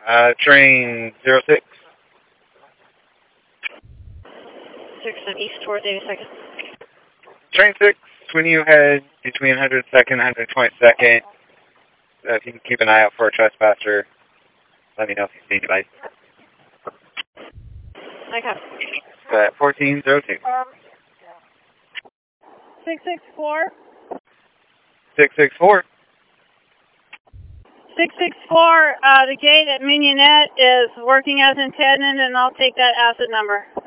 Train 06. 6 and east towards 82nd. Train 6, when you head between 102nd and 122nd, if you can keep an eye out for a trespasser, let me know if you see anybody. Okay. 1402. 664. 664. 664, the gate at Mignonette is working as intended, and I'll take that asset number.